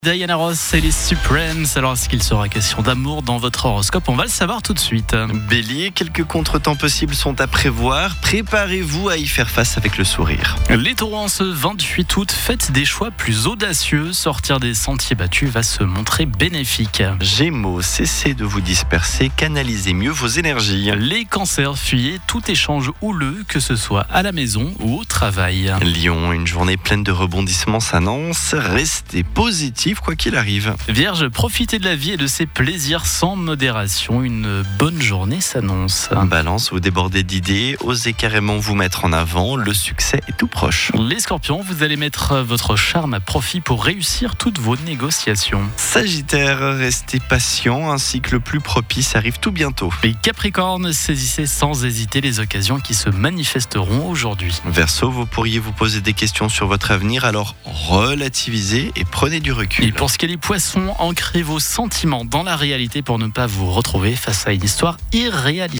Diana Ross et les Supremes. Alors, est-ce qu'il sera question d'amour dans votre horoscope? On va le savoir tout de suite. Bélier, quelques contretemps possibles sont à prévoir. Préparez-vous à y faire face avec le sourire. Les taureaux, en ce 28 août, faites des choix plus audacieux. Sortir des sentiers battus va se montrer bénéfique. Gémeaux, cessez de vous disperser, canalisez mieux vos énergies. Les cancers, fuyez tout échange houleux, que ce soit à la maison ou au travail. Lion, une journée pleine de rebondissements s'annonce. Restez positif quoi qu'il arrive. Vierge, profitez de la vie et de ses plaisirs sans modération. Une bonne journée s'annonce. Balance, vous débordez d'idées, osez carrément vous mettre en avant. Le succès est tout proche. Les scorpions, vous allez mettre votre charme à profit pour réussir toutes vos négociations. Sagittaire, restez patient, un cycle plus propice arrive tout bientôt. Les capricornes, saisissez sans hésiter les occasions qui se manifesteront aujourd'hui. Verseau, vous pourriez vous poser des questions sur votre avenir, alors relativisez et prenez du recul. Et pour ce qui est des poissons, ancrez vos sentiments dans la réalité pour ne pas vous retrouver face à une histoire irréaliste.